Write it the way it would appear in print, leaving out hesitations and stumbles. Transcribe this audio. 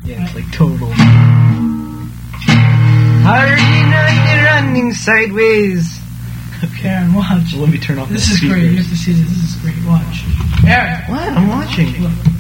Yeah, it's like total. Hurry, you're running sideways. Okay, Aaron, watch. Let me turn off This the is speakers. great. You have to see this. This is great. Watch. Aaron. What? I'm watching. Look.